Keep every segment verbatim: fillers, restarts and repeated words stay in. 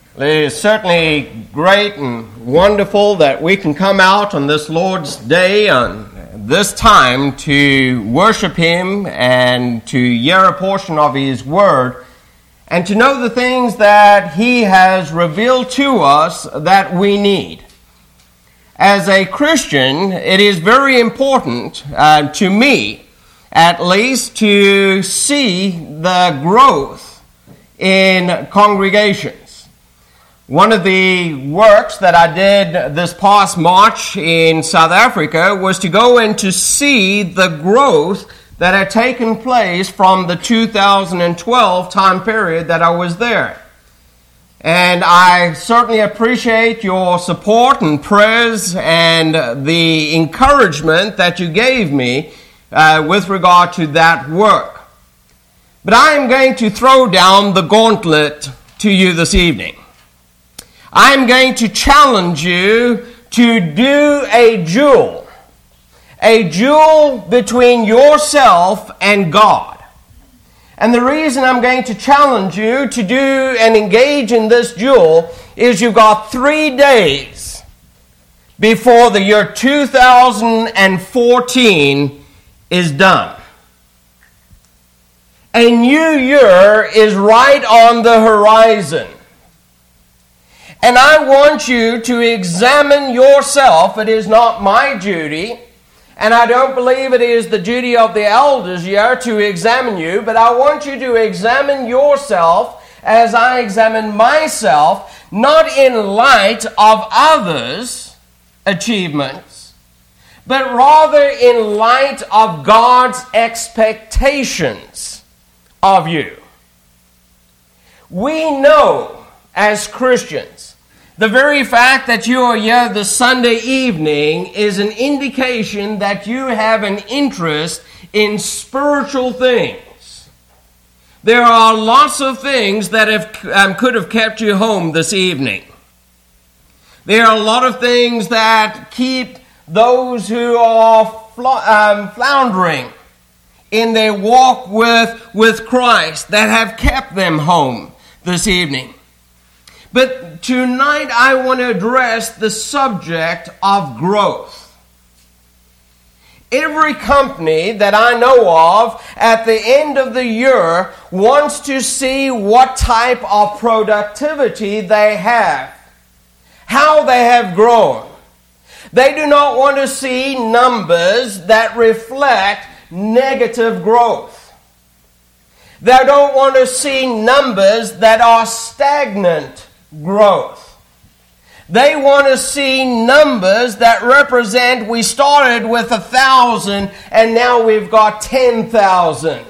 It is certainly great and wonderful that we can come out on this Lord's Day on this time to worship Him and to hear a portion of His Word and to know the things that He has revealed to us that we need. As a Christian, it is very important uh, to me, at least, to see the growth in congregations. One of the works that I did this past March in South Africa was to go and to see the growth that had taken place from the two thousand twelve time period that I was there. And I certainly appreciate your support and prayers and the encouragement that you gave me uh, with regard to that work. But I am going to throw down the gauntlet to you this evening. I'm going to challenge you to do a duel, a duel between yourself and God. And the reason I'm going to challenge you to do and engage in this duel is you've got three days before the year two thousand fourteen is done. A new year is right on the horizon. And I want you to examine yourself. It is not my duty, and I don't believe it is the duty of the elders here to examine you, but I want you to examine yourself as I examine myself, not in light of others' achievements, but rather in light of God's expectations of you. We know as Christians, the very fact that you are here this Sunday evening is an indication that you have an interest in spiritual things. There are lots of things that have, um, could have kept you home this evening. There are a lot of things that keep those who are fl- um, floundering in their walk with, with Christ that have kept them home this evening. But tonight I want to address the subject of growth. Every company that I know of at the end of the year wants to see what type of productivity they have, how they have grown. They do not want to see numbers that reflect negative growth. They don't want to see numbers that are stagnant growth. They want to see numbers that represent we started with a thousand and now we've got ten thousand.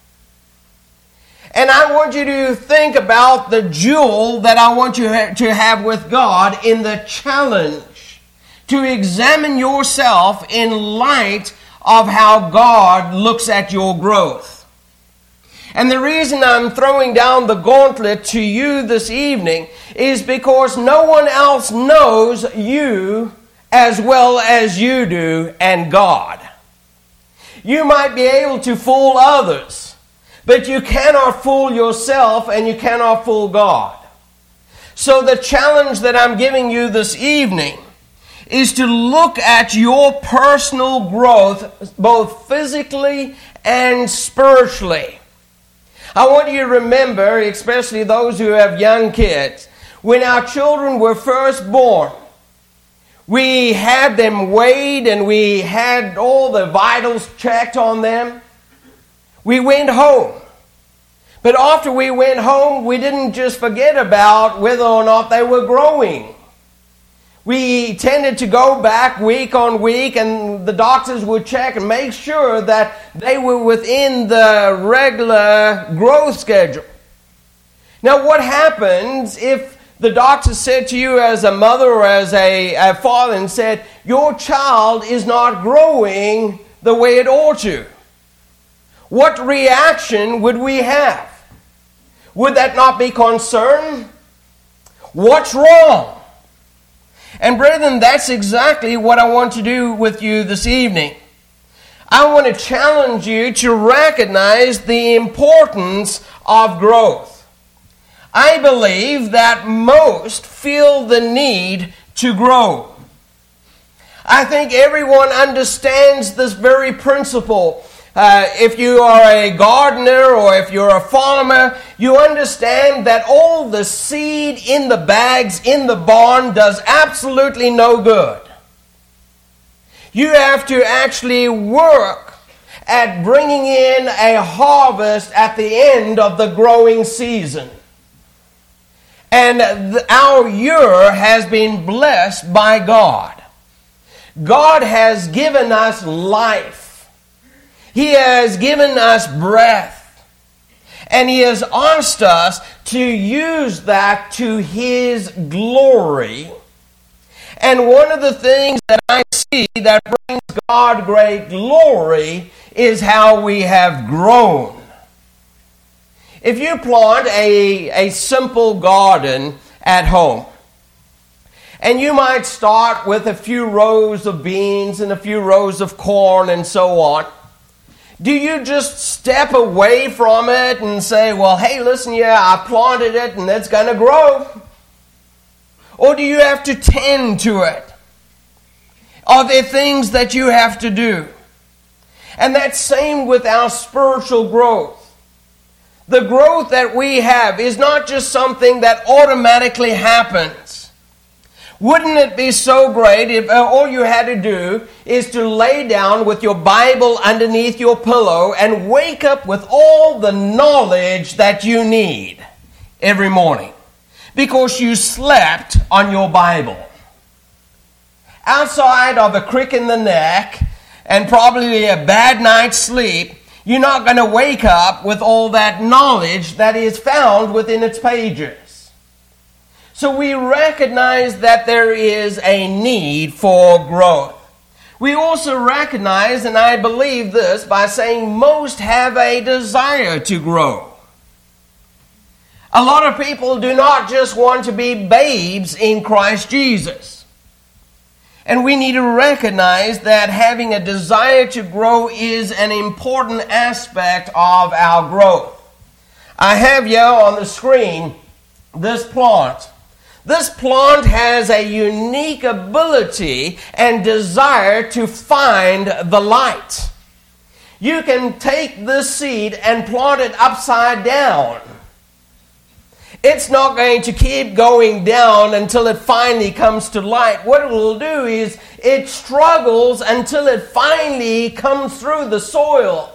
And I want you to think about the duel that I want you to have with God in the challenge to examine yourself in light of how God looks at your growth. And the reason I'm throwing down the gauntlet to you this evening is because no one else knows you as well as you do and God. You might be able to fool others, but you cannot fool yourself and you cannot fool God. So the challenge that I'm giving you this evening is to look at your personal growth both physically and spiritually. I want you to remember, especially those who have young kids, when our children were first born, we had them weighed and we had all the vitals checked on them. We went home. But after we went home, we didn't just forget about whether or not they were growing. We tended to go back week on week and the doctors would check and make sure that they were within the regular growth schedule. Now what happens if the doctor said to you as a mother or as a, a father and said, your child is not growing the way it ought to? What reaction would we have? Would that not be concern? What's wrong? And brethren, that's exactly what I want to do with you this evening. I want to challenge you to recognize the importance of growth. I believe that most feel the need to grow. I think everyone understands this very principle. Uh, if you are a gardener or if you're a farmer, you understand that all the seed in the bags in the barn does absolutely no good. You have to actually work at bringing in a harvest at the end of the growing season. And th- our year has been blessed by God. God has given us life. He has given us breath. And He has asked us to use that to His glory. And one of the things that I see that brings God great glory is how we have grown. If you plant a, a simple garden at home, and you might start with a few rows of beans and a few rows of corn and so on, do you just step away from it and say, well, hey, listen, yeah, I planted it and it's going to grow? Or do you have to tend to it? Are there things that you have to do? And that's same with our spiritual growth. The growth that we have is not just something that automatically happens. Wouldn't it be so great if all you had to do is to lay down with your Bible underneath your pillow and wake up with all the knowledge that you need every morning because you slept on your Bible? Outside of a crick in the neck and probably a bad night's sleep, you're not going to wake up with all that knowledge that is found within its pages. So we recognize that there is a need for growth. We also recognize, and I believe this, by saying most have a desire to grow. A lot of people do not just want to be babes in Christ Jesus. And we need to recognize that having a desire to grow is an important aspect of our growth. I have here on the screen this plant. This plant has a unique ability and desire to find the light. You can take this seed and plant it upside down. It's not going to keep going down until it finally comes to light. What it will do is it struggles until it finally comes through the soil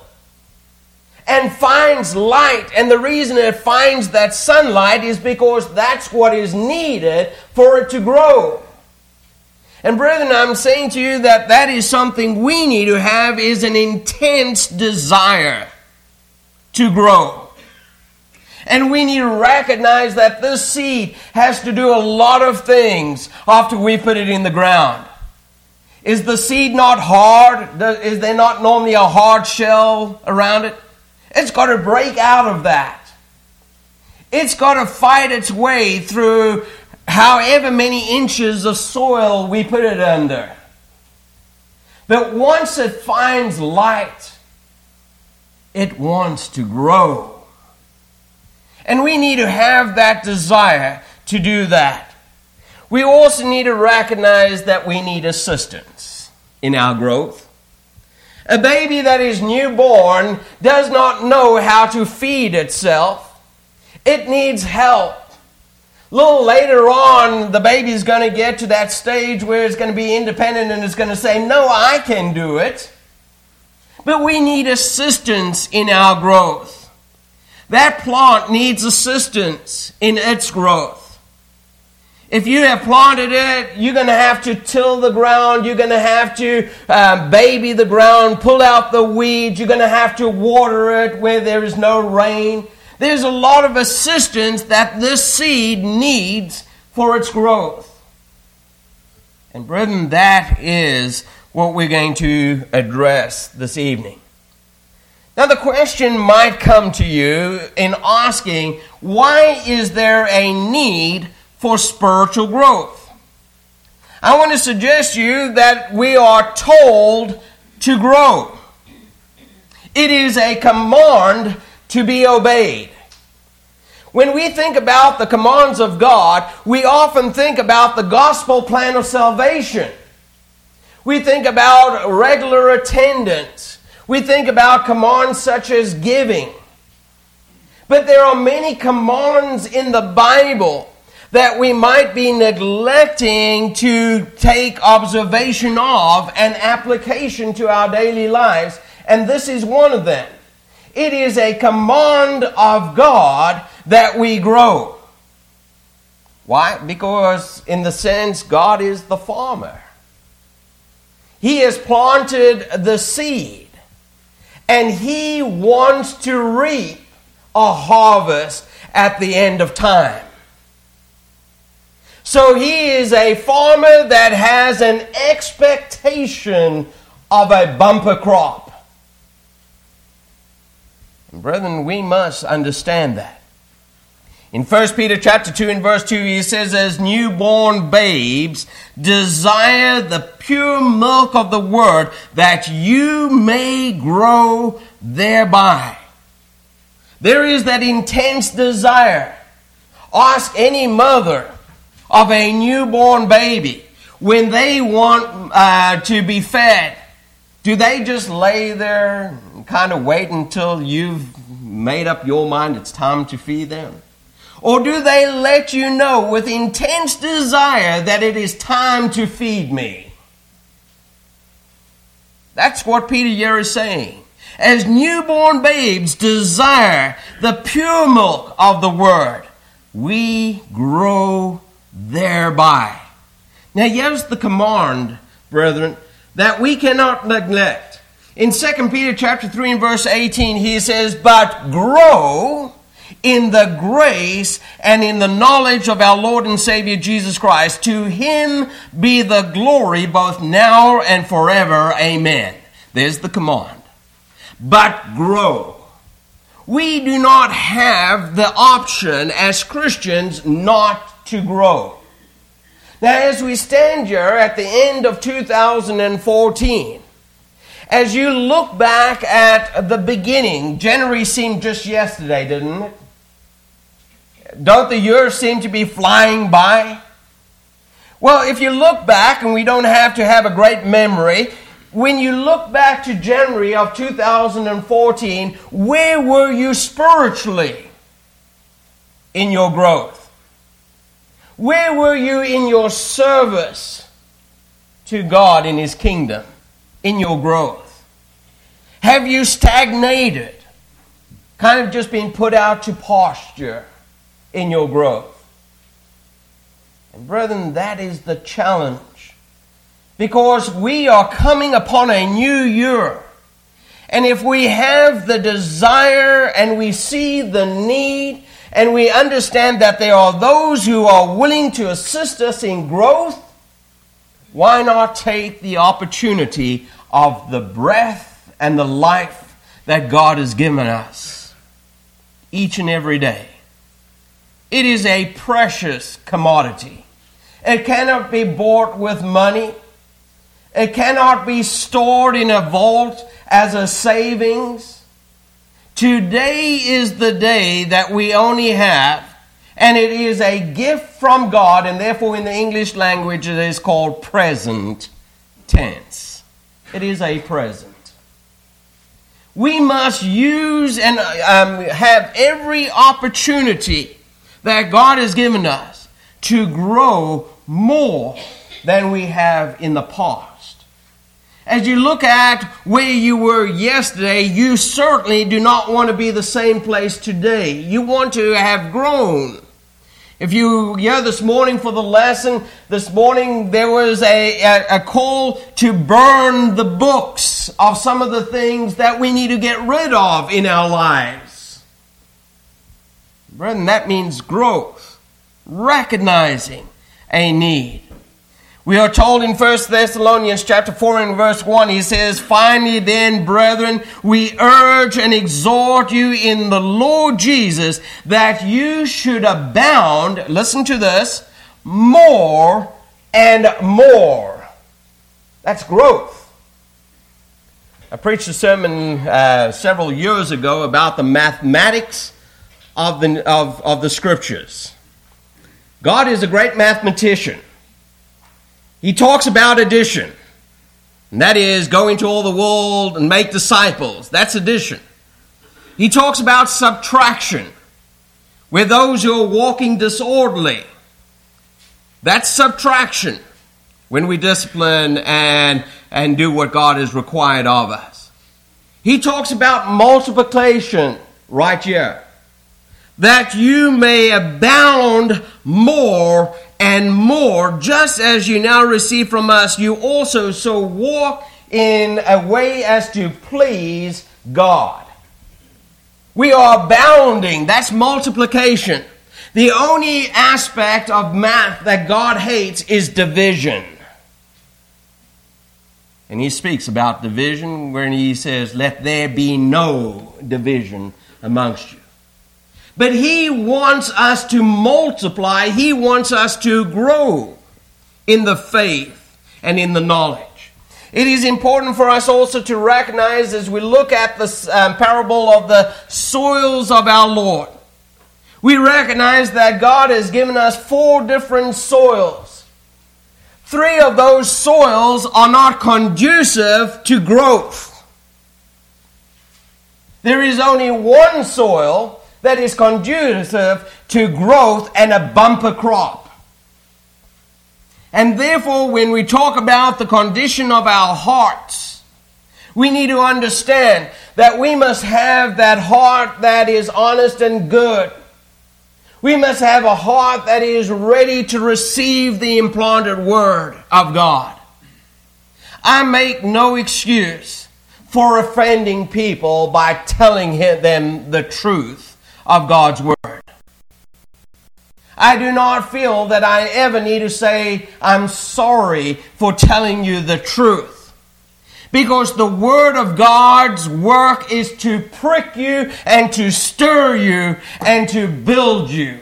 and finds light. And the reason it finds that sunlight is because that's what is needed for it to grow. And brethren, I'm saying to you that that is something we need to have, is an intense desire to grow. And we need to recognize that this seed has to do a lot of things after we put it in the ground. Is the seed not hard? Is there not normally a hard shell around it? It's got to break out of that. It's got to fight its way through however many inches of soil we put it under. But once it finds light, it wants to grow. And we need to have that desire to do that. We also need to recognize that we need assistance in our growth. A baby that is newborn does not know how to feed itself. It needs help. A little later on, the baby is going to get to that stage where it's going to be independent and it's going to say, no, I can do it. But we need assistance in our growth. That plant needs assistance in its growth. If you have planted it, you're going to have to till the ground. You're going to have to uh, baby the ground, pull out the weeds. You're going to have to water it where there is no rain. There's a lot of assistance that this seed needs for its growth. And brethren, that is what we're going to address this evening. Now the question might come to you in asking, why is there a need for spiritual growth? I want to suggest to you that we are told to grow. It is a command to be obeyed. When we think about the commands of God, we often think about the gospel plan of salvation. We think about regular attendance. We think about commands such as giving. But there are many commands in the Bible that we might be neglecting to take observation of and application to our daily lives. And this is one of them. It is a command of God that we grow. Why? Because in the sense, God is the farmer. He has planted the seed, and He wants to reap a harvest at the end of time. So He is a farmer that has an expectation of a bumper crop. And brethren, we must understand that. In First Peter chapter two and verse two, he says, as newborn babes, desire the pure milk of the word, that you may grow thereby. There is that intense desire. Ask any mother of a newborn baby, when they want uh, to be fed, do they just lay there and kind of wait until you've made up your mind it's time to feed them? Or do they let you know with intense desire that it is time to feed me? That's what Peter here is saying. As newborn babes desire the pure milk of the word, we grow thereby. Now here's the command, brethren, that we cannot neglect. In Second Peter chapter three and verse eighteen, he says, but grow in the grace and in the knowledge of our Lord and Savior Jesus Christ. To Him be the glory both now and forever. Amen. There's the command. But grow. We do not have the option as Christians not to grow. Now, as we stand here at the end of two thousand fourteen, as you look back at the beginning, January seemed just yesterday, didn't it? Don't the years seem to be flying by? Well, if you look back, and we don't have to have a great memory, when you look back to January of two thousand fourteen, where were you spiritually in your growth? Where were you in your service to God in His kingdom, in your growth? Have you stagnated, kind of just been put out to pasture in your growth? And brethren, that is the challenge. Because we are coming upon a new year. And if we have the desire and we see the need and we understand that there are those who are willing to assist us in growth, why not take the opportunity of the breath and the life that God has given us each and every day? It is a precious commodity. It cannot be bought with money. It cannot be stored in a vault as a savings. Today is the day that we only have, and it is a gift from God, and therefore in the English language it is called present tense. It is a present. We must use and um, have every opportunity that God has given us to grow more than we have in the past. As you look at where you were yesterday, you certainly do not want to be the same place today. You want to have grown. If you were here this morning for the lesson, this morning there was a, a, a call to burn the books of some of the things that we need to get rid of in our lives. Brethren, that means growth, recognizing a need. We are told in First Thessalonians chapter four and verse one, he says, finally then, brethren, we urge and exhort you in the Lord Jesus that you should abound, listen to this, more and more. That's growth. I preached a sermon uh, several years ago about the mathematics of the, of, of the Scriptures. God is a great mathematician. He talks about addition. And that is go into all the world and make disciples. That's addition. He talks about subtraction, where those who are walking disorderly. That's subtraction, when we discipline and, and do what God has required of us. He talks about multiplication right here. That you may abound more and more, just as you now receive from us, you also so walk in a way as to please God. We are abounding. That's multiplication. The only aspect of math that God hates is division. And he speaks about division when he says, let there be no division amongst you. But he wants us to multiply. He wants us to grow in the faith and in the knowledge. It is important for us also to recognize as we look at the um, parable of the soils of our Lord. We recognize that God has given us four different soils. Three of those soils are not conducive to growth. There is only one soil that is conducive to growth and a bumper crop. And therefore, when we talk about the condition of our hearts, we need to understand that we must have that heart that is honest and good. We must have a heart that is ready to receive the implanted word of God. I make no excuse for offending people by telling them the truth of God's word. I do not feel that I ever need to say, I'm sorry for telling you the truth. Because the word of God's work is to prick you and to stir you and to build you.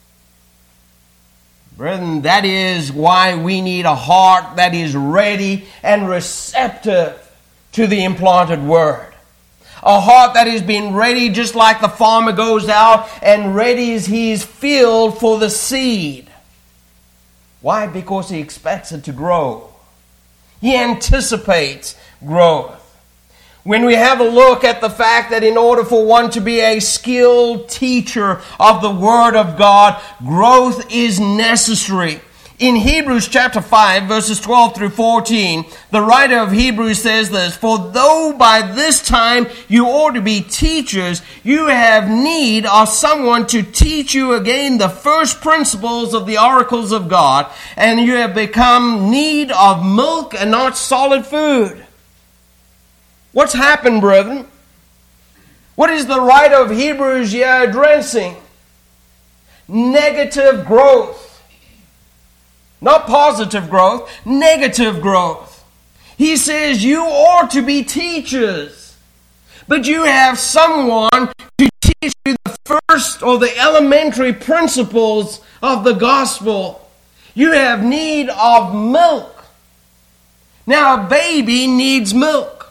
Brethren, that is why we need a heart that is ready and receptive to the implanted word. A heart that has been ready just like the farmer goes out and readies his field for the seed. Why? Because he expects it to grow. He anticipates growth. When we have a look at the fact that in order for one to be a skilled teacher of the Word of God, growth is necessary. In Hebrews chapter five, verses twelve through fourteen, the writer of Hebrews says this, for though by this time you ought to be teachers, you have need of someone to teach you again the first principles of the oracles of God, and you have become need of milk and not solid food. What's happened, brethren? What is the writer of Hebrews here addressing? Negative growth. Not positive growth, negative growth. He says you ought to be teachers, but you have someone to teach you the first or the elementary principles of the gospel. You have need of milk. Now a baby needs milk.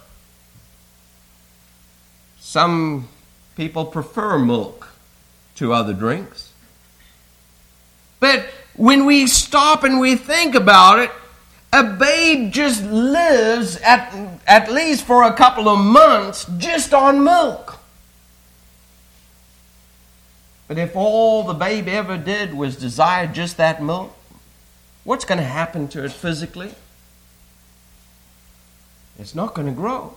Some people prefer milk to other drinks. But when we stop and we think about it, a babe just lives at, at least for a couple of months just on milk. But if all the babe ever did was desire just that milk, what's going to happen to it physically? It's not going to grow.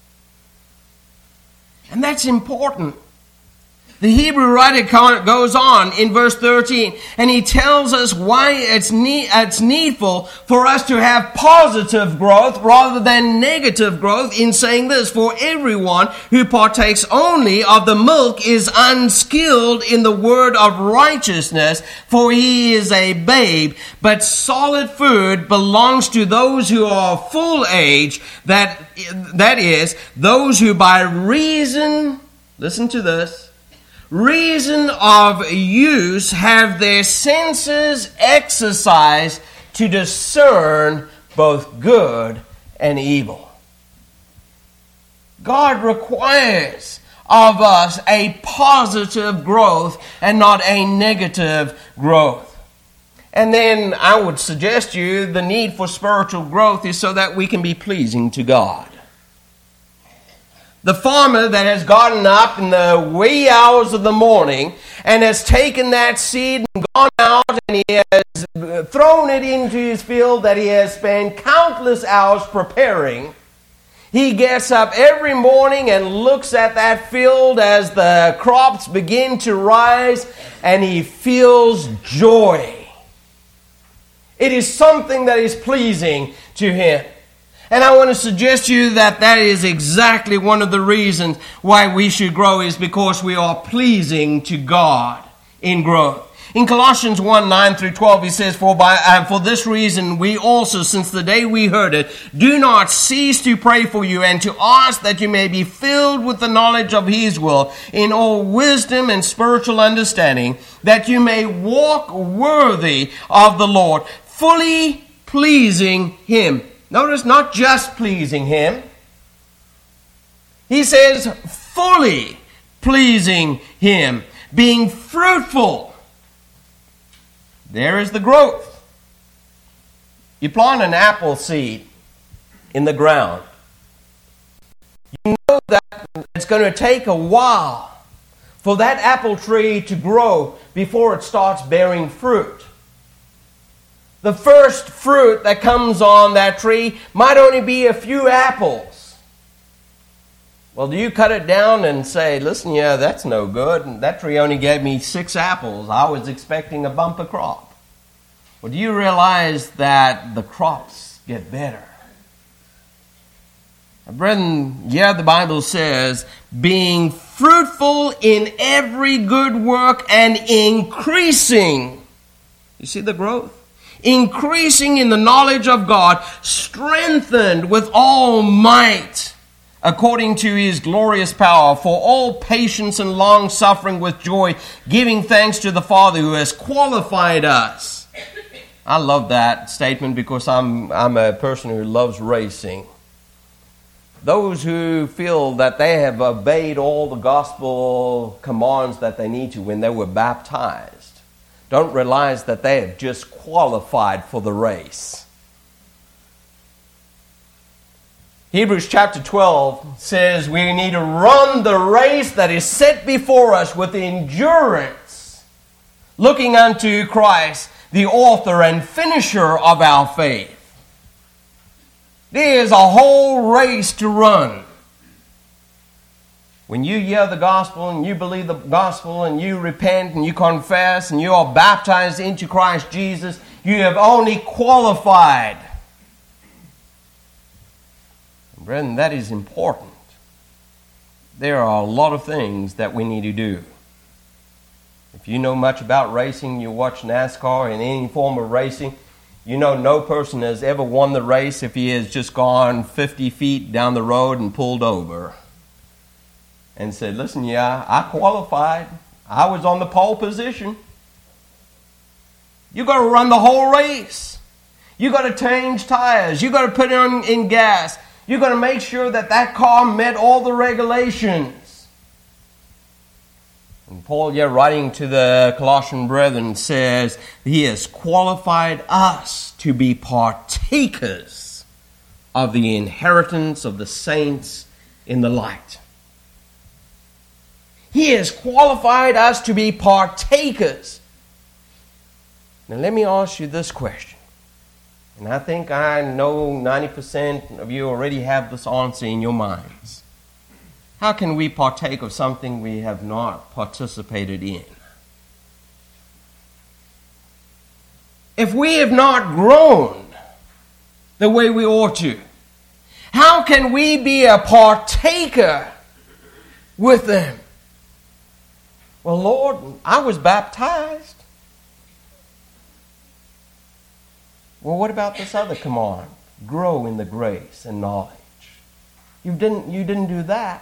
And that's important. The Hebrew writer goes on in verse thirteen, and he tells us why it's, need, it's needful for us to have positive growth rather than negative growth in saying this, for everyone who partakes only of the milk is unskilled in the word of righteousness, for he is a babe, but solid food belongs to those who are full age, that, that is, those who by reason, listen to this, reason of use have their senses exercised to discern both good and evil. God requires of us a positive growth and not a negative growth. And then I would suggest to you the need for spiritual growth is so that we can be pleasing to God. The farmer that has gotten up in the wee hours of the morning and has taken that seed and gone out and he has thrown it into his field that he has spent countless hours preparing. He gets up every morning and looks at that field as the crops begin to rise and he feels joy. It is something that is pleasing to him. And I want to suggest to you that that is exactly one of the reasons why we should grow is because we are pleasing to God in growth. In Colossians one, nine through twelve, he says, For by uh, for this reason we also, since the day we heard it, do not cease to pray for you and to ask that you may be filled with the knowledge of His will in all wisdom and spiritual understanding, that you may walk worthy of the Lord, fully pleasing Him. Notice, not just pleasing Him. He says, fully pleasing Him, being fruitful. There is the growth. You plant an apple seed in the ground. You know that it's going to take a while for that apple tree to grow before it starts bearing fruit. The first fruit that comes on that tree might only be a few apples. Well, do you cut it down and say, listen, yeah, that's no good. That tree only gave me six apples. I was expecting a bumper crop. Well, do you realize that the crops get better? Now, brethren, yeah, the Bible says, being fruitful in every good work and increasing. You see the growth? Increasing in the knowledge of God, strengthened with all might, according to His glorious power, for all patience and long suffering with joy, giving thanks to the Father who has qualified us. I love that statement because I'm I'm a person who loves racing. Those who feel that they have obeyed all the gospel commands that they need to when they were baptized don't realize that they have just qualified for the race. Hebrews chapter twelve says we need to run the race that is set before us with endurance, looking unto Christ, the author and finisher of our faith. There is a whole race to run. When you hear the gospel and you believe the gospel and you repent and you confess and you are baptized into Christ Jesus, you have only qualified. Brethren, that is important. There are a lot of things that we need to do. If you know much about racing, you watch NASCAR in any form of racing, you know no person has ever won the race if he has just gone fifty feet down the road and pulled over and said, listen, yeah, I qualified. I was on the pole position. You got to run the whole race. You got to change tires. You got to put in, in gas. You got to make sure that that car met all the regulations. And Paul, yeah, writing to the Colossian brethren, says he has qualified us to be partakers of the inheritance of the saints in the light. He has qualified us to be partakers. Now let me ask you this question. And I think I know ninety percent of you already have this answer in your minds. How can we partake of something we have not participated in? If we have not grown the way we ought to, how can we be a partaker with them? Well, Lord, I was baptized. Well, what about this other command? Grow in the grace and knowledge. You didn't, you didn't do that.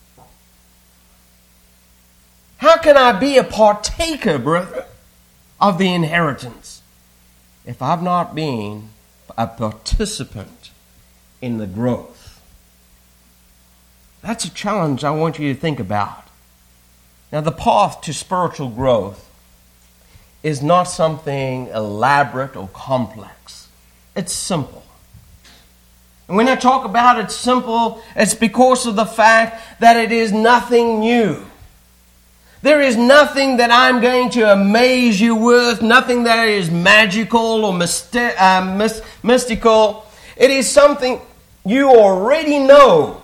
How can I be a partaker, brother, of the inheritance if I've not been a participant in the growth? That's a challenge I want you to think about. Now, the path to spiritual growth is not something elaborate or complex. It's simple. And when I talk about it's simple, it's because of the fact that it is nothing new. There is nothing that I'm going to amaze you with, nothing that is magical or mysti- uh, mis- mystical. It is something you already know.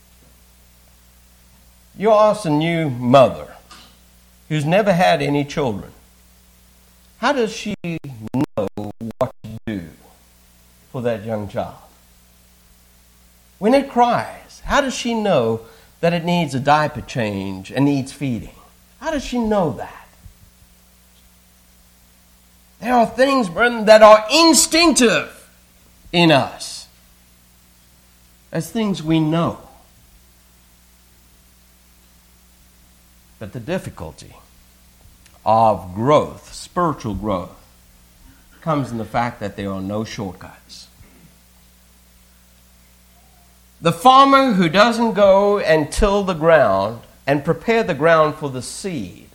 You ask a new mother who's never had any children, how does she know what to do for that young child? When it cries, how does she know that it needs a diaper change and needs feeding? How does she know that? There are things, brethren, that are instinctive in us as things we know. But the difficulty of growth, spiritual growth, comes in the fact that there are no shortcuts. The farmer who doesn't go and till the ground and prepare the ground for the seed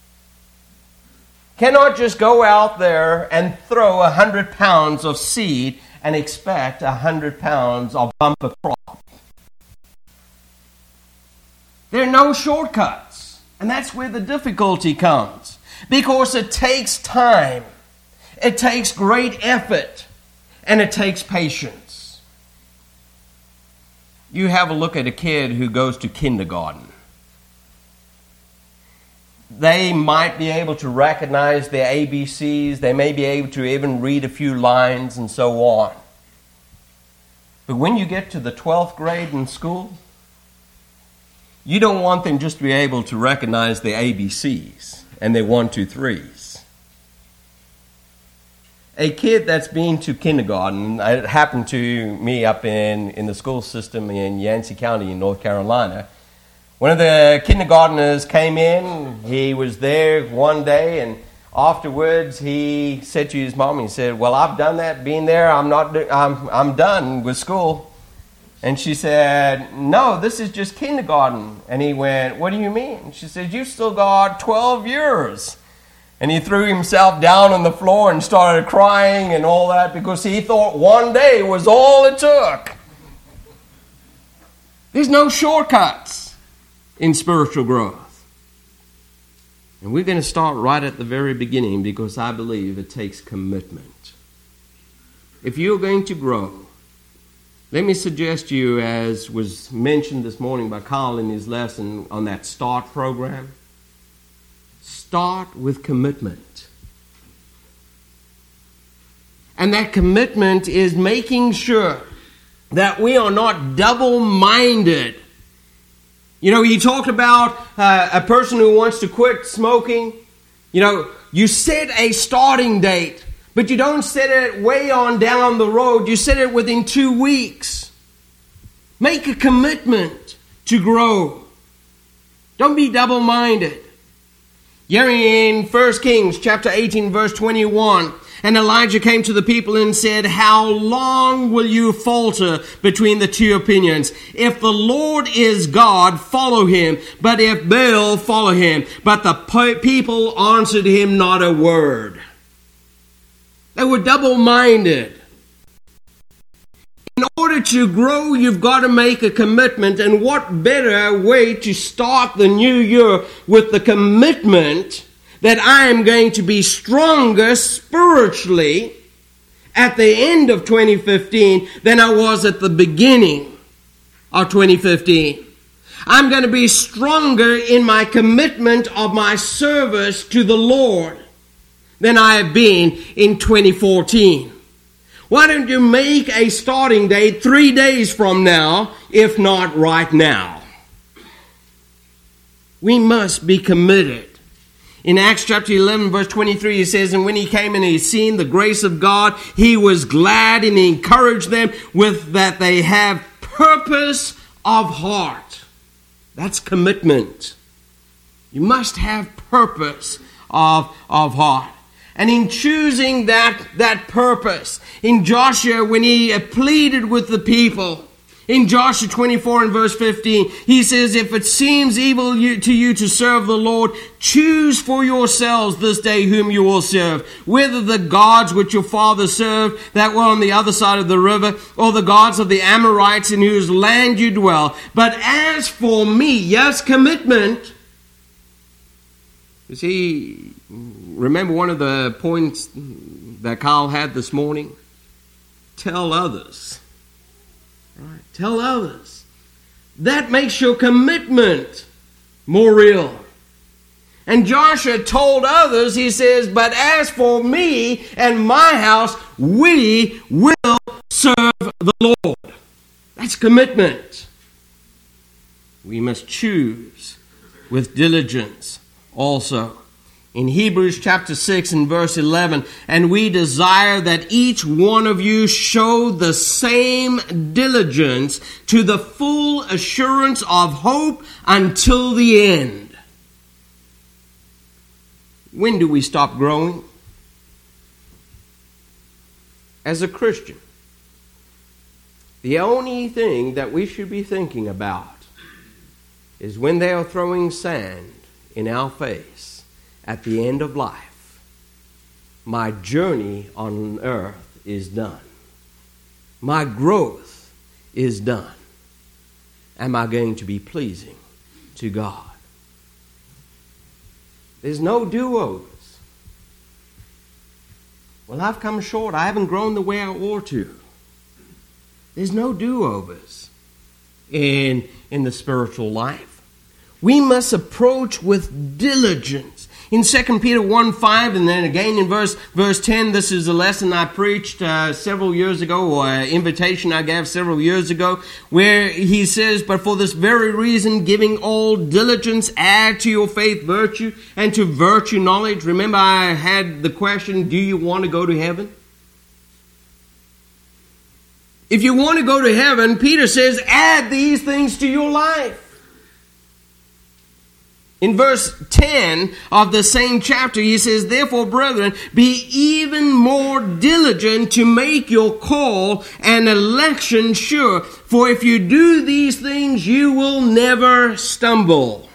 cannot just go out there and throw a hundred pounds of seed and expect a hundred pounds of bumper crop. There are no shortcuts. And that's where the difficulty comes. Because it takes time. It takes great effort. And it takes patience. You have a look at a kid who goes to kindergarten. They might be able to recognize their A B Cs. They may be able to even read a few lines and so on. But when you get to the twelfth grade in school, you don't want them just to be able to recognize their A B Cs and their one, two, threes. A kid that's been to kindergarten, it happened to me up in, in the school system in Yancey County in North Carolina. One of the kindergartners came in. He was there one day, and afterwards he said to his mom, he said, "Well, I've done that, been there. I'm not. I'm I'm done with school." And she said, "No, this is just kindergarten." And he went, "What do you mean?" She said, "You've still got twelve years. And he threw himself down on the floor and started crying and all that because he thought one day was all it took. There's no shortcuts in spiritual growth. And we're going to start right at the very beginning because I believe it takes commitment. If you're going to grow, let me suggest to you, as was mentioned this morning by Carl in his lesson on that START program, start with commitment. And that commitment is making sure that we are not double-minded. You know, he talked about uh, a person who wants to quit smoking. You know, you set a starting date. But you don't set it way on down the road. You set it within two weeks. Make a commitment to grow. Don't be double-minded. Here in First Kings chapter eighteen, verse twenty-one, and Elijah came to the people and said, "How long will you falter between the two opinions? If the Lord is God, follow him. But if Baal, follow him." But the people answered him not a word. They were double-minded. In order to grow, you've got to make a commitment. And what better way to start the new year with the commitment that I am going to be stronger spiritually at the end of twenty fifteen than I was at the beginning of twenty fifteen. I'm going to be stronger in my commitment of my service to the Lord than I have been in twenty fourteen. Why don't you make a starting date three days from now, if not right now? We must be committed. In Acts chapter eleven, verse twenty-three, it says, "And when he came and he seen the grace of God, he was glad and he encouraged them with that they have purpose of heart." That's commitment. You must have purpose of, of heart. And in choosing that, that purpose, in Joshua, when he pleaded with the people, In Joshua twenty-four and verse fifteen, he says, if it seems evil to you to serve the Lord, choose for yourselves this day whom you will serve, whether the gods which your fathers served that were on the other side of the river, or the gods of the Amorites in whose land you dwell. But as for me, yes, commitment. You see, remember one of the points that Kyle had this morning? Tell others. Right? Tell others. That makes your commitment more real. And Joshua told others, he says, but as for me and my house, we will serve the Lord. That's commitment. We must choose with diligence also. In Hebrews chapter six and verse eleven, and we desire that each one of you show the same diligence to the full assurance of hope until the end. When do we stop growing? As a Christian, the only thing that we should be thinking about is when they are throwing sand in our face. At the end of life, my journey on earth is done. My growth is done. Am I going to be pleasing to God? There's no do-overs. Well, I've come short. I haven't grown the way I ought to. There's no do-overs in, in the spiritual life. We must approach with diligence. In Second Peter one five, and then again in verse verse ten, this is a lesson I preached uh, several years ago, or an invitation I gave several years ago, where he says, but for this very reason, giving all diligence, add to your faith virtue, and to virtue knowledge. Remember I had the question, do you want to go to heaven? If you want to go to heaven, Peter says, add these things to your life. In verse ten of the same chapter, he says, therefore, brethren, be even more diligent to make your call and election sure. For if you do these things, you will never stumble.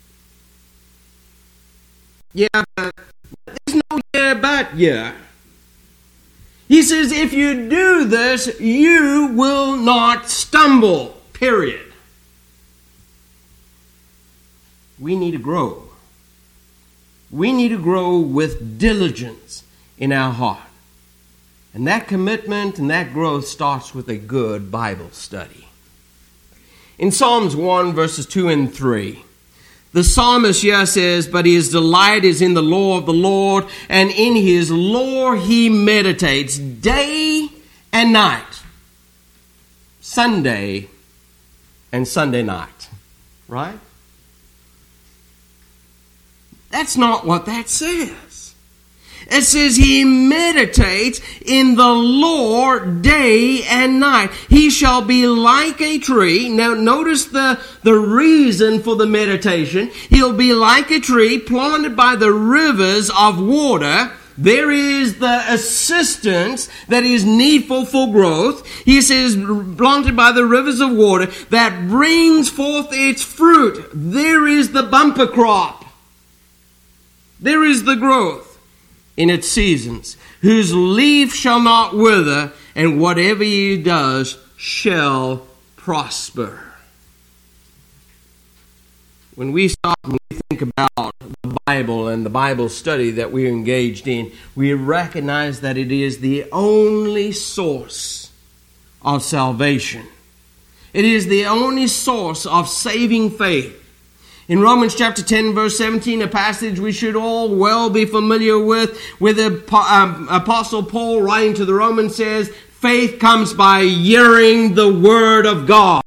Yeah, but there's no yeah, but yeah. He says, if you do this, you will not stumble. Period. We need to grow. We need to grow with diligence in our heart. And that commitment and that growth starts with a good Bible study. In Psalms one, verses two and three, the psalmist here says, but his delight is in the law of the Lord, and in his law he meditates day and night. Sunday and Sunday night. Right? That's not what that says. It says he meditates in the law day and night. He shall be like a tree. Now notice the, the reason for the meditation. He'll be like a tree planted by the rivers of water. There is the assistance that is needful for growth. He says, planted by the rivers of water that brings forth its fruit. There is the bumper crop. There is the growth in its seasons, whose leaf shall not wither, and whatever he does shall prosper. When we stop and we think about the Bible and the Bible study that we're engaged in, we recognize that it is the only source of salvation. It is the only source of saving faith. In Romans chapter ten, verse seventeen, a passage we should all well be familiar with, where the um, Apostle Paul, writing to the Romans, says, faith comes by hearing the Word of God.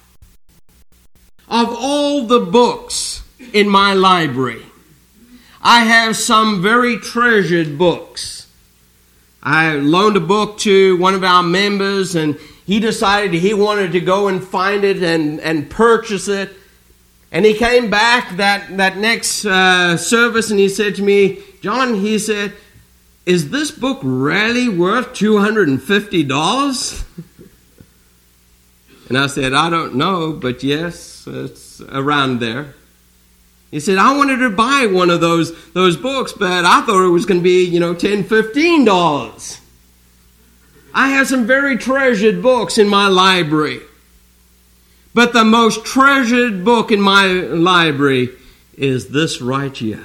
Of all the books in my library, I have some very treasured books. I loaned a book to one of our members, and he decided he wanted to go and find it and, and purchase it. And he came back that, that next uh, service and he said to me, John, he said, is this book really worth two hundred fifty dollars? And I said, I don't know, but yes, it's around there. He said, I wanted to buy one of those those books, but I thought it was going to be, you know, ten dollars, fifteen dollars. I have some very treasured books in my library. But the most treasured book in my library is this right here.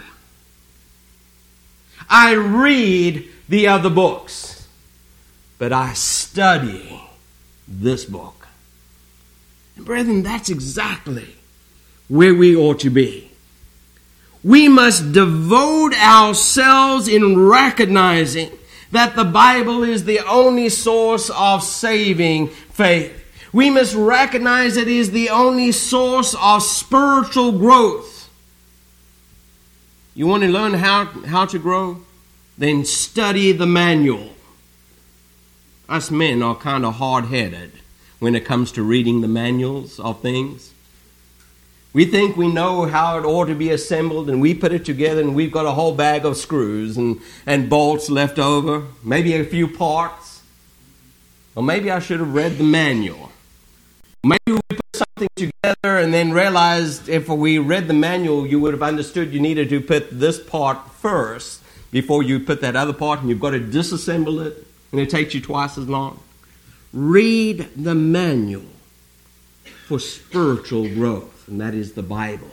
I read the other books, but I study this book. And brethren, that's exactly where we ought to be. We must devote ourselves in recognizing that the Bible is the only source of saving faith. We must recognize it is the only source of spiritual growth. You want to learn how, how to grow? Then study the manual. Us men are kind of hard-headed when it comes to reading the manuals of things. We think we know how it ought to be assembled, and we put it together, and we've got a whole bag of screws and, and bolts left over, maybe a few parts. Or maybe I should have read the manual. Maybe we put something together and then realized if we read the manual, you would have understood you needed to put this part first before you put that other part, and you've got to disassemble it, and it takes you twice as long. Read the manual for spiritual growth, and that is the Bible.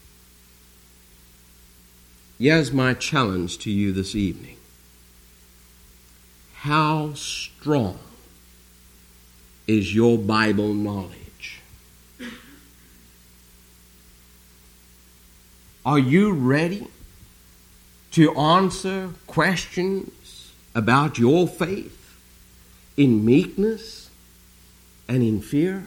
Here's my challenge to you this evening. How strong is your Bible knowledge? Are you ready to answer questions about your faith in meekness and in fear?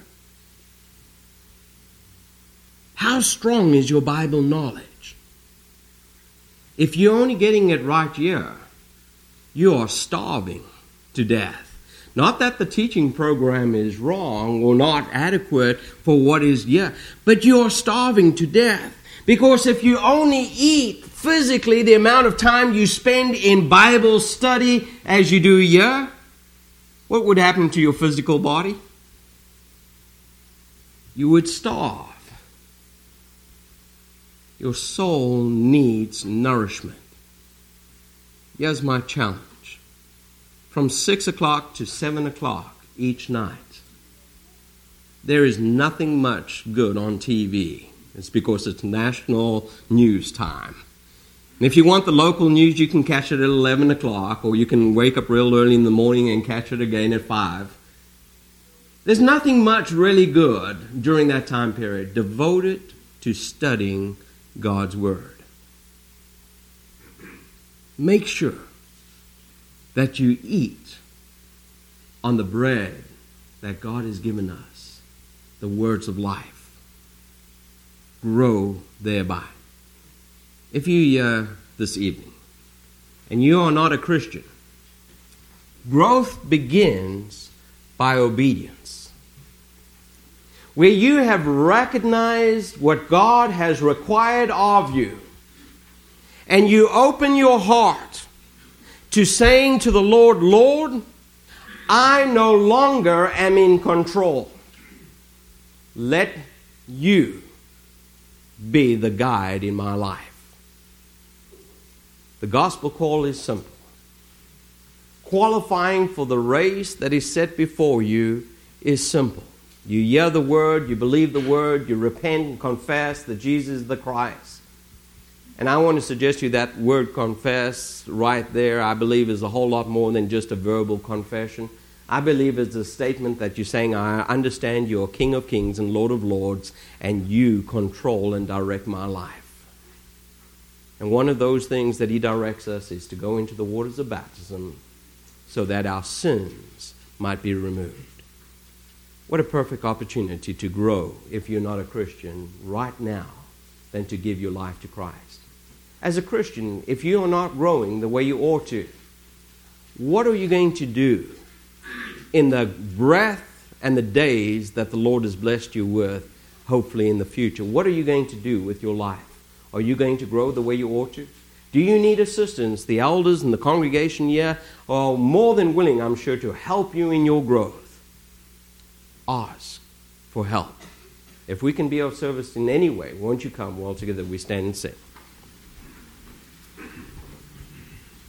How strong is your Bible knowledge? If you're only getting it right here, you are starving to death. Not that the teaching program is wrong or not adequate for what is here, but you are starving to death. Because if you only eat physically the amount of time you spend in Bible study as you do here, what would happen to your physical body? You would starve. Your soul needs nourishment. Here's my challenge. From six o'clock to seven o'clock each night, there is nothing much good on T V. It's because it's national news time. And if you want the local news, you can catch it at eleven o'clock, or you can wake up real early in the morning and catch it again at five. There's nothing much really good during that time period. Devote it to studying God's Word. Make sure that you eat on the bread that God has given us, the words of life. Grow thereby. If you uh, this evening, and you are not a Christian, growth begins by obedience. Where you have recognized what God has required of you, and you open your heart to saying to the Lord, Lord, I no longer am in control. Let you be the guide in my life. The gospel call is simple. Qualifying for the race that is set before you is simple. You hear the word, you believe the word, you repent and confess that Jesus is the Christ. And I want to suggest to you that word confess right there, I believe, is a whole lot more than just a verbal confession. I believe it's a statement that you're saying, I understand you're King of Kings and Lord of Lords, and you control and direct my life. And one of those things that He directs us is to go into the waters of baptism so that our sins might be removed. What a perfect opportunity to grow if you're not a Christian right now than to give your life to Christ. As a Christian, if you are not growing the way you ought to, what are you going to do in the breath and the days that the Lord has blessed you with, hopefully in the future? What are you going to do with your life? Are you going to grow the way you ought to? Do you need assistance? The elders and the congregation here are more than willing, I'm sure, to help you in your growth. Ask for help. If we can be of service in any way, won't you come while together we stand and sing?